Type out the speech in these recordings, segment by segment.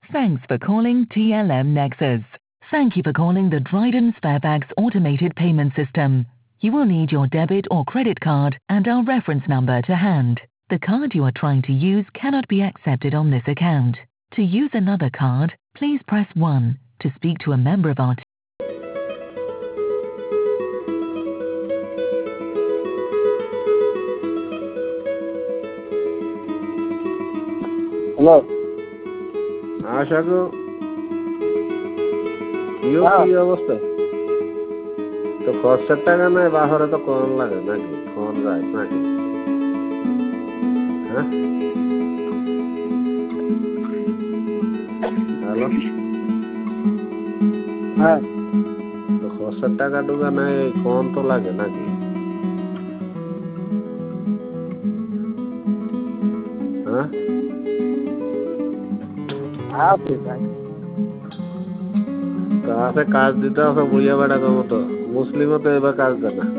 Thanks for calling TLM Nexus. Thank you for calling the Dryden Sparebags automated payment system. You will need your debit or credit card and our reference number to hand. The card you are trying to use cannot be accepted on this account. To use another card, please press 1. To speak to a member of our team. Hello. আশাকো কি অবস্থা? তো খরচের টাকা নাই বাহরে তো কম লাগে নাকি? কম যায় নাকি? হ্যাঁ, হ্যালো, হ্যাঁ, তো খরচের টাকা ঢুকা নাই, কম তো লাগে নাকি? হ্যাঁ, আছে ভাই। কাছে কাজ দিতে হবে বুঝিয়ে বেড়ার মতো। মুসলিমও তো এবার কাজ দেয় না।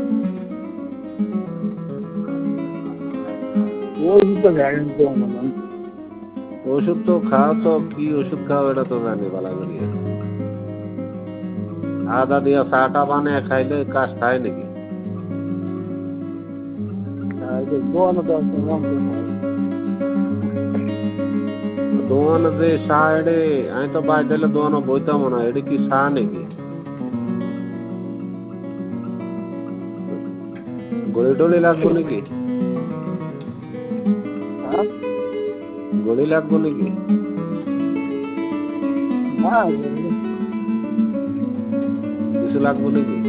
ওই তো গ্যারেন্টি না। ওষুধ তো খাও, তো কি ওষুধ খাও এটা তো জানি ভালো করিয়া। আদা দিয়া চাটা বানিয়ে খাইলে কাজ খায় নাকি? দোয়ান যে চা এডে আমি তো বাই দিলে দোয়ান বইতাম না, এটা কি চা নাকি? গড়ি টড়ি লাগবো নাকি? গড়ি লাগবো নাকি? কিছু লাগবো নাকি?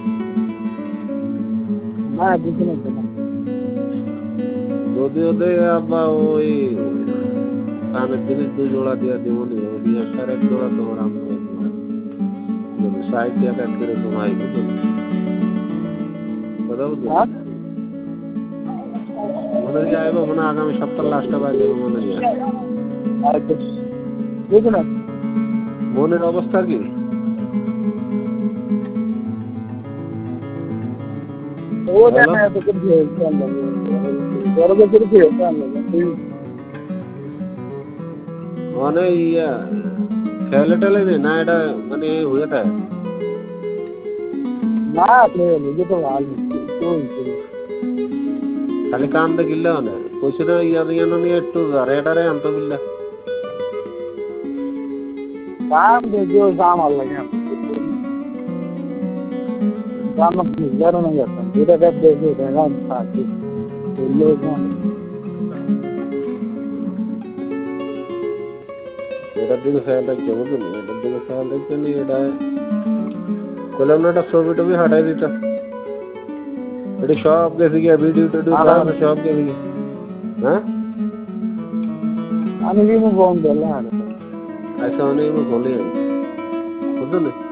যদি ওদের আব্বা ওই কানের জিনিস 2 জোড়া দিয়া দিব নি, ওই 1 জোড়া তোমার আমি যদি সাইড দিয়া কাট করে তোমায় বুঝুন কথা বুঝুন মনে যাইব মনে আগামী সপ্তাহ লাস্টে বাই দেবো মনে যায়। মনের অবস্থা কি? মানে ইয়া খেলে টেলে নেই না, এটা মানে হয়ে থাকে খালি কান দেখিলে মানে পয়সাটা ইয়ার ইয়ান নিয়ে একটু রেটারে আনতো বিল্লা काम देखियो काम अलग है काम निकलना नहीं आता जेटा कर देखियो रहना साथी लोग এটার দিকে খেয়াল রাখছে বুঝলি, এটার দিকে খেয়াল রাখছে নি। এটা করলাম না, একটা ছবি টবি হাঁটাই দিত, এটা সব গেছে গিয়া ভিডিও টিডিও সব গেছে গিয়ে। হ্যাঁ, আমি भी मुंह बंद कर रहा हूं। ऐसा होने में बोले बुझলি।